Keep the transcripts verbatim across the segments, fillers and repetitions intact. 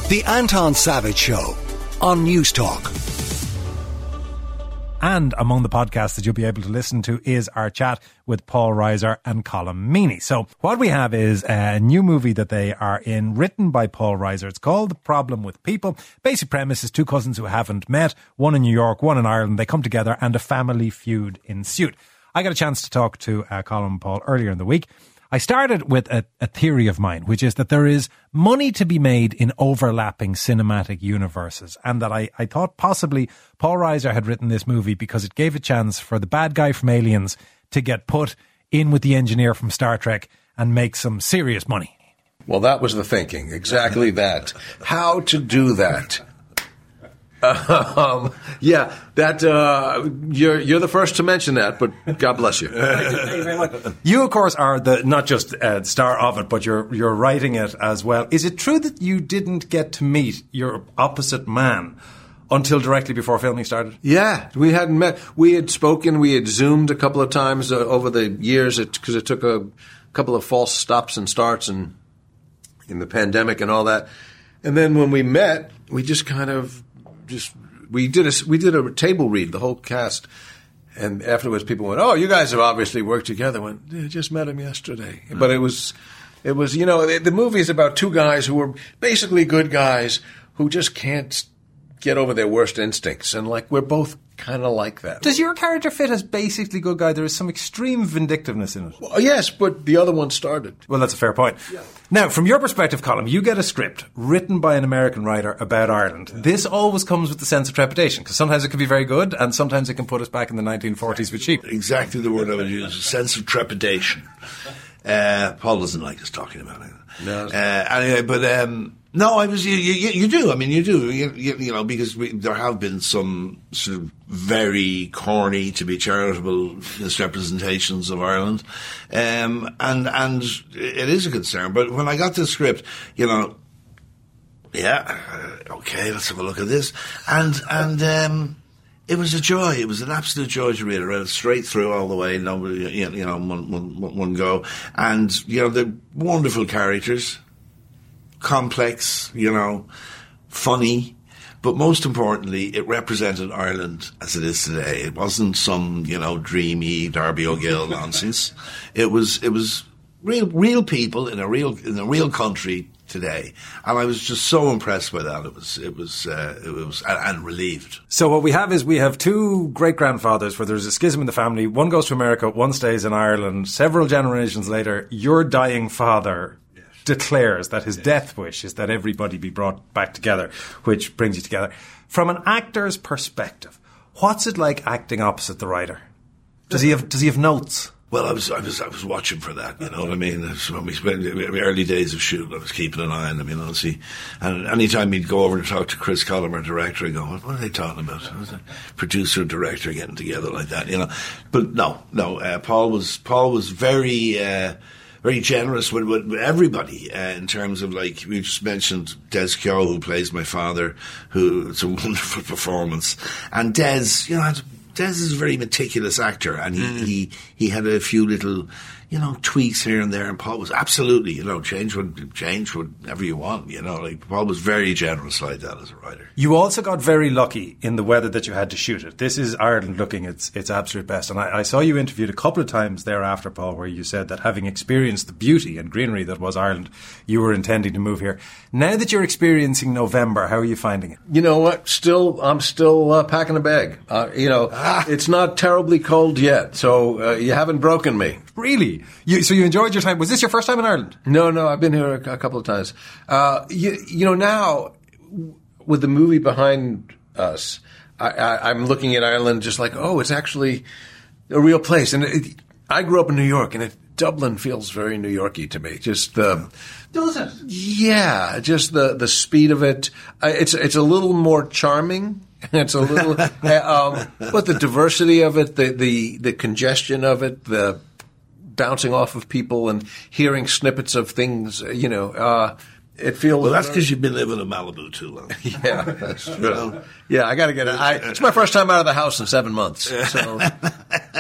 The Anton Savage Show on News Talk. And among the podcasts that you'll be able to listen to is our chat with Paul Reiser and Colm Meaney. So what we have is a new movie that they are in, written by Paul Reiser. It's called The Problem with People. Basic premise is two cousins who haven't met, one in New York, one in Ireland. They come together and a family feud ensued. I got a chance to talk to uh, Colm and Paul earlier in the week. I started with a, a theory of mine, which is that there is money to be made in overlapping cinematic universes, and that I, I thought possibly Paul Reiser had written this movie because it gave a chance for the bad guy from Aliens to get put in with the engineer from Star Trek and make some serious money. Well, that was the thinking. Exactly that. How to do that. Um, yeah, that uh, you're you're the first to mention that, but God bless you. You, of course, are the not just uh, star of it, but you're you're writing it as well. Is it true that you didn't get to meet your opposite man until directly before filming started? Yeah, we hadn't met. We had spoken. We had Zoomed a couple of times uh, over the years because it, it took a couple of false stops and starts and in the pandemic and all that. And then when we met, we just kind of. Just we did a we did a table read, the whole cast, and afterwards people went, "Oh, you guys have obviously worked together." I went, yeah, just met him yesterday, mm-hmm. But it was it was you know the, the movie is about two guys who were basically good guys who just can't get over their worst instincts, and like we're both kind of like that. Does your character fit as basically good guy? There is some extreme vindictiveness in it. Well, yes, but the other one started. Well, that's a fair point. Yeah. Now, from your perspective, Colm, you get a script written by an American writer about Ireland. Yeah. This always comes with the sense of trepidation, because sometimes it can be very good, and sometimes it can put us back in the nineteen forties with cheap. Exactly the word I would use, a sense of trepidation. Uh, Paul doesn't like us talking about it. No. Uh, anyway, but... Um, No, I was. You, you, you do. I mean, you do. You, you, you know, because we, there have been some sort of very corny, to be charitable, misrepresentations of Ireland, um, and and it is a concern. But when I got the script, you know, yeah, okay, let's have a look at this, and and um, it was a joy. It was an absolute joy to read it. I read it straight through all the way, no, you know, one, one, one go, and you know, the wonderful characters. Complex, you know, funny, but most importantly, it represented Ireland as it is today. It wasn't some, you know, dreamy Darby O'Gill nonsense. It was, it was real, real people in a real, in a real country today, and I was just so impressed by that. It was, it was, uh, it was, and, and relieved. So what we have is we have two great grandfathers where there's a schism in the family. One goes to America, one stays in Ireland. Several generations later, your dying father declares that his death wish is that everybody be brought back together, which brings you together. From an actor's perspective, what's it like acting opposite the writer? Does he have Does he have notes? Well, I was I was I was watching for that. You know what I mean? When we spent the early days of shoot, I was keeping an eye on him. You know, see, and anytime he'd go over to talk to Chris Collum, our director, I go, "What, what are they talking about?" Producer and director getting together like that, you know. But no, no. Uh, Paul was Paul was very. Uh, Very generous with, with everybody uh, in terms of, like, we just mentioned Des Keogh, who plays my father, who it's a wonderful performance. And Des, you know, Des is a very meticulous actor, and he, mm. he, he had a few little, you know, tweaks here and there, and Paul was absolutely, you know, change what, change whatever you want, you know, like, Paul was very generous like that as a writer. You also got very lucky in the weather that you had to shoot it. This is Ireland looking its its absolute best. And I, I saw you interviewed a couple of times thereafter, Paul, where you said that having experienced the beauty and greenery that was Ireland, you were intending to move here. Now that you're experiencing November, how are you finding it? You know what? Still, I'm still uh, packing a bag. Uh, you know, ah. It's not terribly cold yet, so uh, you haven't broken me. Really? You, so you enjoyed your time. Was this your first time in Ireland? No, no, I've been here a, a couple of times. Uh, you, you know, now... with the movie behind us, I, I, I'm looking at Ireland just like, oh, it's actually a real place. And it, I grew up in New York, and it, Dublin feels very New Yorky to me. Just the does it? Yeah, just the the speed of it. Uh, it's it's a little more charming. It's a little, um, but the diversity of it, the the the congestion of it, the bouncing off of people and hearing snippets of things, you know. Uh, It feels well. That's because you've been living in Malibu too long. Yeah, that's true. You know? Yeah, I got to get it. I, it's my first time out of the house in seven months. So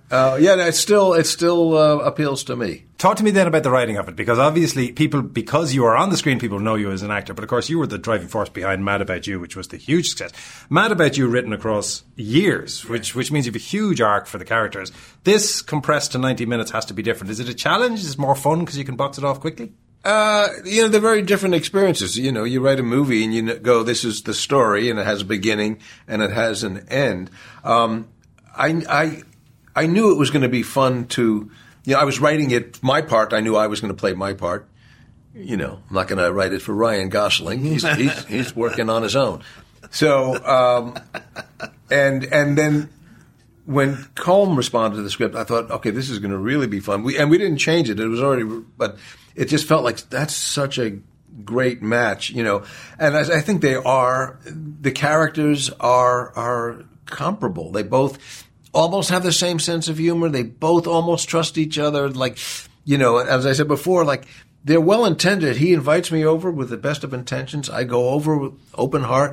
Uh, yeah, it still it still uh, appeals to me. Talk to me then about the writing of it, because obviously people, because you are on the screen, people know you as an actor, but of course you were the driving force behind Mad About You, which was the huge success. Mad About You written across years, which which means you have a huge arc for the characters. This compressed to ninety minutes has to be different. Is it a challenge? Is it more fun because you can box it off quickly? Uh, you know, they're very different experiences. You know, you write a movie and you go, this is the story, and it has a beginning and it has an end. Um, I, I, I knew it was going to be fun to, you know, I was writing it, my part, I knew I was going to play my part. You know, I'm not going to write it for Ryan Gosling. He's, he's, he's working on his own. So, um, and, and then, when Colm responded to the script, I thought, okay, this is going to really be fun. We, and we didn't change it. It was already, but it just felt like that's such a great match, you know. And I, I think they are, the characters are, are comparable. They both almost have the same sense of humor. They both almost trust each other. Like, you know, as I said before, like, they're well intended. He invites me over with the best of intentions. I go over with open heart.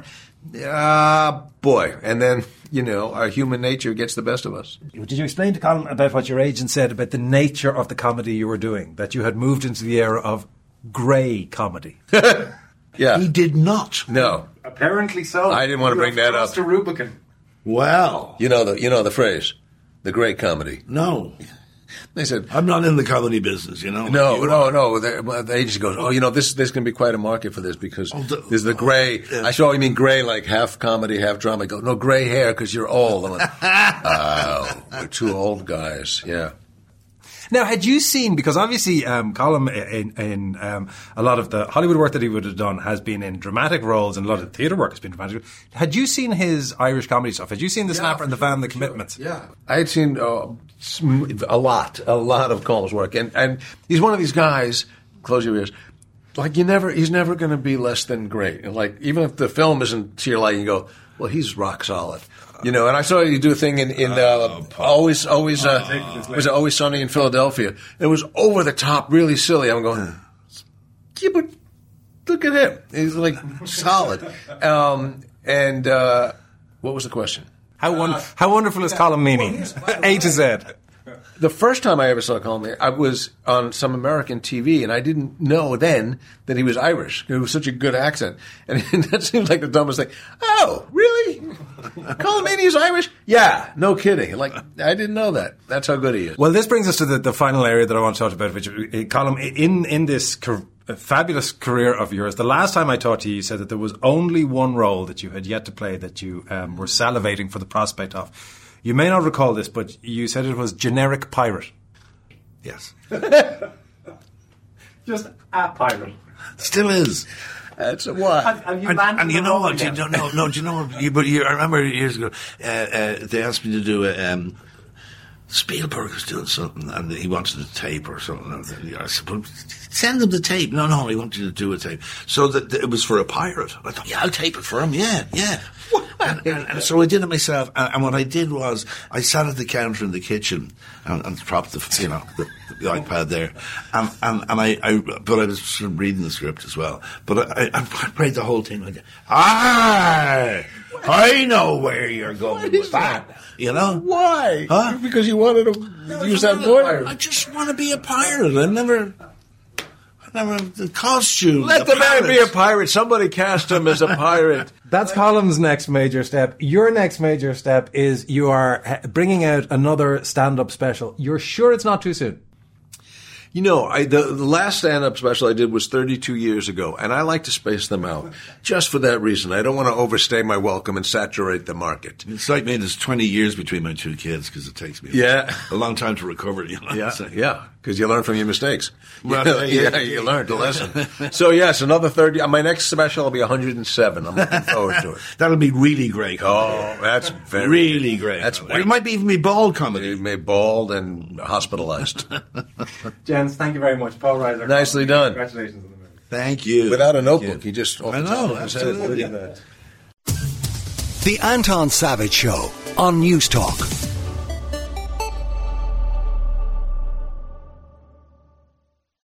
Ah, boy. And then, you know, our human nature gets the best of us. Did you explain to Colin about what your agent said about the nature of the comedy you were doing, that you had moved into the era of grey comedy? Yeah. He did not. No. Apparently so. I didn't want to bring that up. To Rubicon. Well. You know the, you know the phrase, the grey comedy. No. They said, I'm not in the comedy business, you know. No, you no, no. The, the agency goes, oh, you know, this there's going to be quite a market for this because oh, the, there's the gray. Oh, yeah. I saw you mean gray, like half comedy, half drama. I go, no, gray hair because you're old. I'm like, oh, we're two old guys. Yeah. Now, had you seen, because obviously um, Colin, in, in um, a lot of the Hollywood work that he would have done has been in dramatic roles, and a lot of the theatre work has been dramatic. Had you seen his Irish comedy stuff? Had you seen The yeah, Snapper and The Van, The Commitments? Sure. Yeah. I had seen uh, a lot, a lot of Colin's work. And, and he's one of these guys, close your ears, like you never, he's never going to be less than great. And like, even if the film isn't to your liking, you go, well, he's rock solid. You know, and I saw you do a thing in, in uh, oh, always, always, uh, oh, was it Always Sunny in Philadelphia? It was over the top, really silly. I'm going, yeah, but look at him. He's like solid. Um, and uh, what was the question? How won- how wonderful is Colm Meaney? A to Z. The first time I ever saw Colm, I was on some American T V, and I didn't know then that he was Irish. It was such a good accent. And that seems like the dumbest thing. Oh, really? Colm Meaney's Irish? Yeah, no kidding. Like, I didn't know that. That's how good he is. Well, this brings us to the, the final area that I want to talk about, which, Colm, in, in this car- fabulous career of yours, the last time I talked to you, you said that there was only one role that you had yet to play that you um, were salivating for the prospect of. You may not recall this, but you said it was generic pirate. Yes. Just a pirate. Still is. That's a what? Have, have you and, and you know what? You don't know, no, no. Do you know what? You, but you, I remember years ago, uh, uh, they asked me to do a. Um, Spielberg was doing something, and he wanted a tape or something. And I said, well, send him the tape. No, no, he wanted to do a tape. So that it was for a pirate. I thought, yeah, I'll tape it for him. Yeah, yeah. And, and, and so I did it myself. And, and what I did was, I sat at the counter in the kitchen and, and propped the, you know, the, the iPad there. And, and, and I, I, but I was sort of reading the script as well. But I, I, I played the whole thing like that. Ah, I know where you're going with that. that. You know? Why? Huh? Because you wanted to no, use that voice. I just want to be a pirate. I never, I never, the costume. Let the, the man be a pirate. Somebody cast him as a pirate. That's Colm's next major step. Your next major step is you are bringing out another stand-up special. You're sure it's not too soon? You know, I, the, the last stand-up special I did was thirty-two years ago, and I like to space them out just for that reason. I don't want to overstay my welcome and saturate the market. It's like me, there's twenty years between my two kids because it takes me yeah. a long time to recover. You know yeah, yeah, because you learn from your mistakes. Well, yeah, yeah, you learned a lesson. So, yes, another thirty. My next special will be one hundred seven. I'm looking forward to it. That'll be really great comedy. Oh, that's very really great. That's it might be even be bald comedy. It may bald and hospitalized. Gents, thank you very much. Paul Reiser. Nicely done. Congratulations on the movie. Thank you. Without a notebook, he just... I know, absolutely. The Anton Savage Show on News Talk.